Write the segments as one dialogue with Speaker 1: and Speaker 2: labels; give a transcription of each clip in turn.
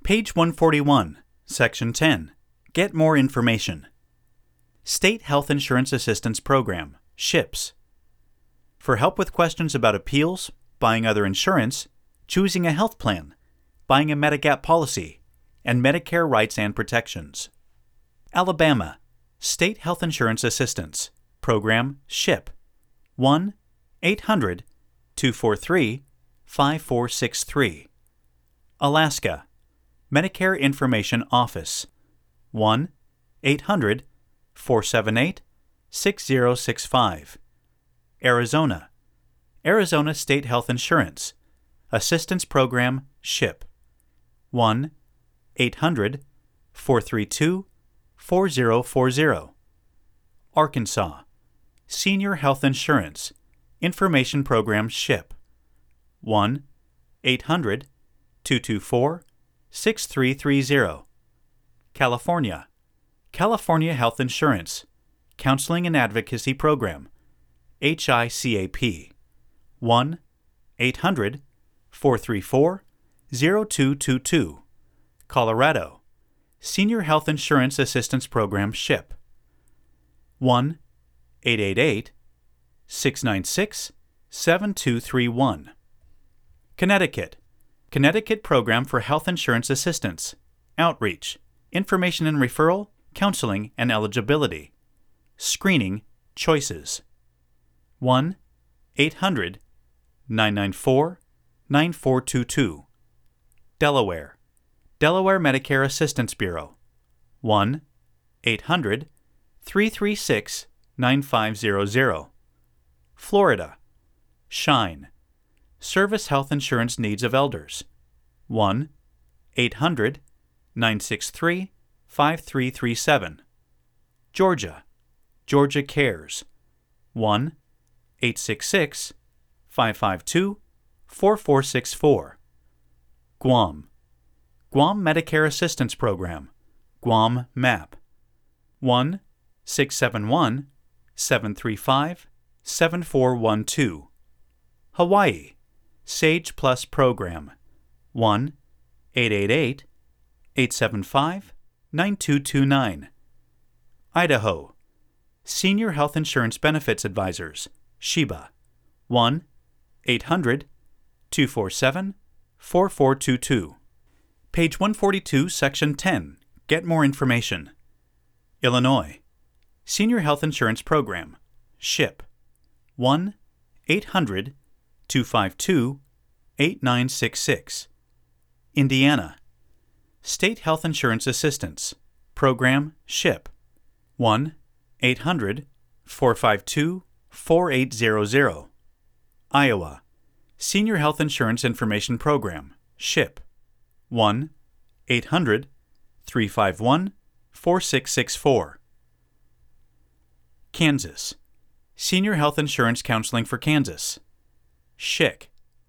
Speaker 1: Page 141, Section 10. Get more information. State Health Insurance Assistance Program, SHIPS. For help with questions about appeals, buying other insurance, choosing a health plan, buying a Medigap policy, and Medicare rights and protections. Alabama, State Health Insurance Assistance, Program, SHIP. 1-800-243-5463. Alaska, Medicare Information Office. 1-800-478-6065. Arizona, Arizona State Health Insurance Assistance Program, SHIP. 1-800-432-4040. Arkansas, Senior Health Insurance Information Program, SHIP. 1-800-224-6330. California, California Health Insurance Counseling and Advocacy Program, HICAP. 1-800-434-0222. Colorado, Senior Health Insurance Assistance Program, SHIP. 1-888-696-7231. Connecticut, Connecticut Program for Health Insurance Assistance, Outreach, Information and Referral, Counseling and Eligibility. Screening Choices. 1-800-994-9422. Delaware, Delaware Medicare Assistance Bureau. 1-800-336-9500. Florida, SHINE, Service Health Insurance Needs of Elders. 1-800-963-5337. Georgia, Georgia Cares. 1-866-552-4464. Guam, Guam Medicare Assistance Program, Guam MAP. 1-671-735-7412. Hawaii, Sage Plus Program. 1-888-875-9229. Idaho, Senior Health Insurance Benefits Advisors, SHIBA. 1-800-247-4422. Page 142, Section 10. Get more information. Illinois, Senior Health Insurance Program, SHIP. 1-800-252-8966. Indiana, State Health Insurance Assistance Program, SHIP. 1-800-452-4800. Iowa, Senior Health Insurance Information Program, SHIP. 1-800-351-4664. Kansas, Senior Health Insurance Counseling for Kansas, SHIC.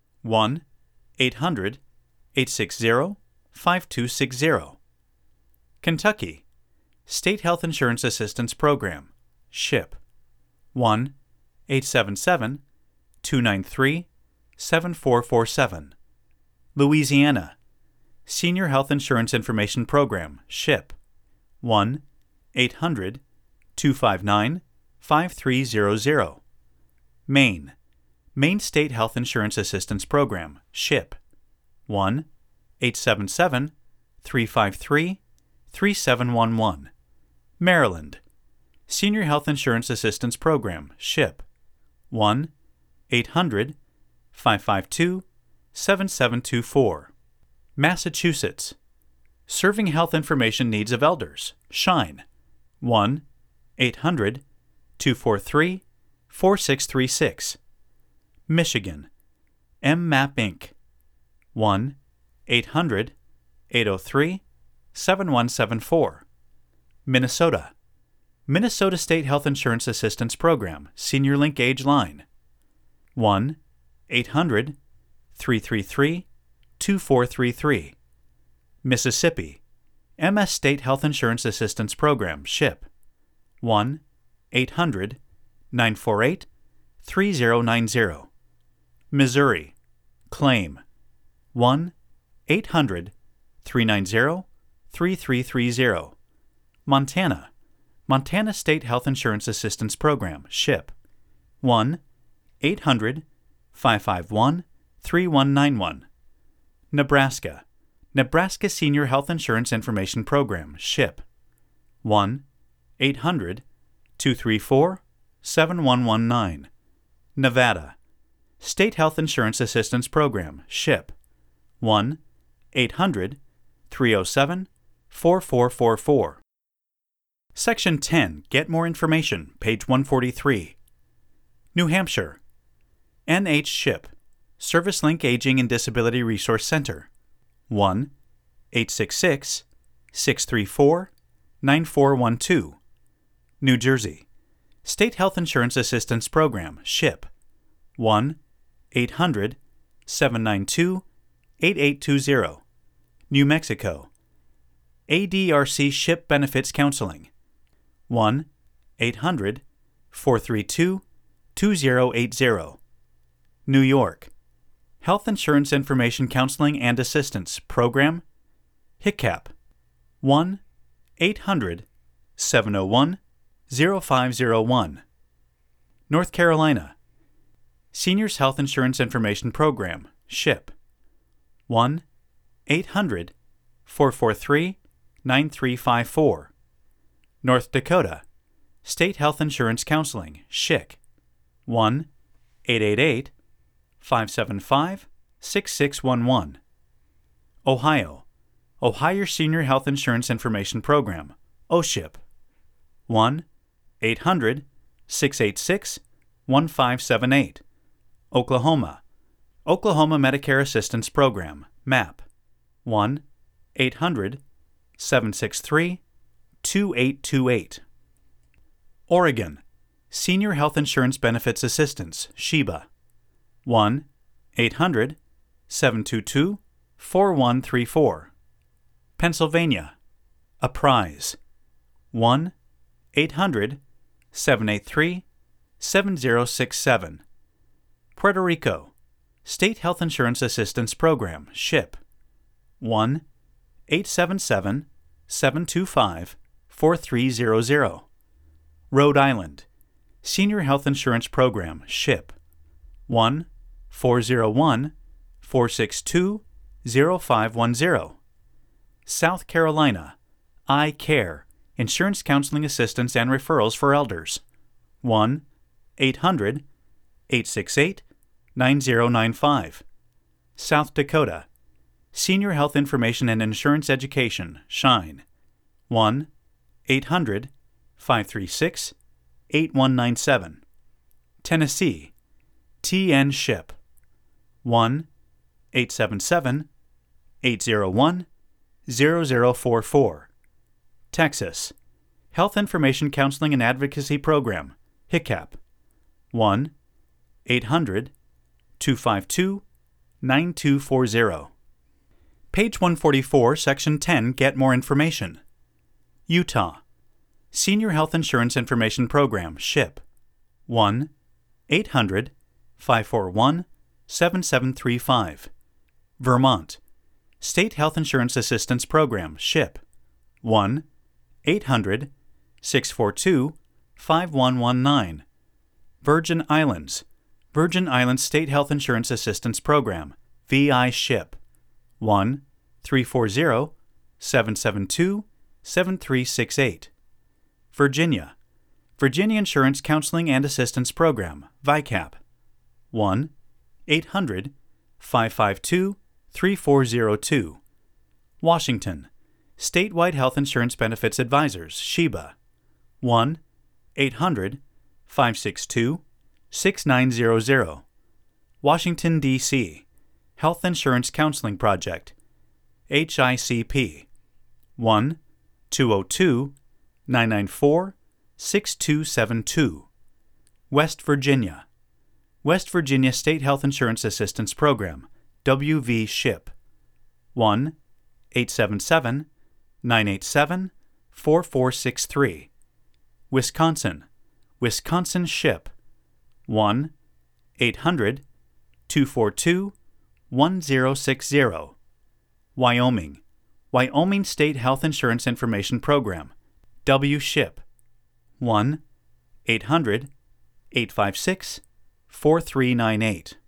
Speaker 1: 1-800-860-5260. Kentucky, State Health Insurance Assistance Program, SHIP. 1-877-293-7447. Louisiana, Senior Health Insurance Information Program, SHIP. 1-800-259-5300. Maine, Maine State Health Insurance Assistance Program, SHIP. 1-877-353-3711. Maryland, Senior Health Insurance Assistance Program, SHIP. 1-800-552-7724. Massachusetts, Serving Health Information Needs of Elders, SHINE. 1-800-243-4636. Michigan, MMAP Inc. 1-800-803-7174. Minnesota, Minnesota State Health Insurance Assistance Program, Senior Link Age Line. 1-800-333-2433. Mississippi, MS State Health Insurance Assistance Program, SHIP. 1-800-948-3090. Missouri, Claim. 1-800 1-800-390-3330. Montana, Montana State Health Insurance Assistance Program, SHIP, 1-800-551-3191. Nebraska, Nebraska Senior Health Insurance Information Program, SHIP, 1-800-234-7119. Nevada, State Health Insurance Assistance Program, SHIP, 1-800-307-4444. Section 10, Get More Information, page 143. New Hampshire, NH SHIP, Service Link Aging and Disability Resource Center, 1-866-634-9412. New Jersey, State Health Insurance Assistance Program, SHIP, 1-800-792-8820. New Mexico, ADRC SHIP Benefits Counseling, 1-800-432-2080. New York, Health Insurance Information Counseling and Assistance Program, HICCAP, 1-800-701-0501. North Carolina, Seniors Health Insurance Information Program, SHIP, 1-800-443-9354. North Dakota, State Health Insurance Counseling, SHIC, 1-888-575-6611. Ohio, Ohio Senior Health Insurance Information Program, OSHIP, 1-800-686-1578. Oklahoma, Oklahoma Medicare Assistance Program, MAP, 1-800-763-2828. Oregon, Senior Health Insurance Benefits Assistance, SHEBA, 1-800-722-4134. Pennsylvania, Apprise, 1-800-783-7067. Puerto Rico, State Health Insurance Assistance Program, SHIP, 1-877-725-4300. Rhode Island, Senior Health Insurance Program, SHIP, 1-401-462-0510. South Carolina, iCare, Insurance Counseling Assistance and Referrals for Elders, 1-800-868-9095. South Dakota, Senior Health Information and Insurance Education, SHINE, 1-800-536-8197. Tennessee, TN SHIP, 1-877-801-0044. Texas, Health Information Counseling and Advocacy Program, HICCAP, 1-800-252-9240. Page 144, Section 10, Get More Information. Utah, Senior Health Insurance Information Program, SHIP, 1-800-541-7735. Vermont, State Health Insurance Assistance Program, SHIP, 1-800-642-5119. Virgin Islands, Virgin Islands State Health Insurance Assistance Program, VI SHIP, 1-340-772-7368. Virginia, Virginia Insurance Counseling and Assistance Program, VICAP, 1-800-552-3402. Washington, Statewide Health Insurance Benefits Advisors, SHEBA, 1-800-562-6900. Washington, D.C., Health Insurance Counseling Project, HICP, 1-202-994-6272. West Virginia, West Virginia State Health Insurance Assistance Program, WV SHIP, 1-877-987-4463. Wisconsin, Wisconsin SHIP, 1-800-242-1060. Wyoming, Wyoming State Health Insurance Information Program, WSHIP, 1-800-856-4398.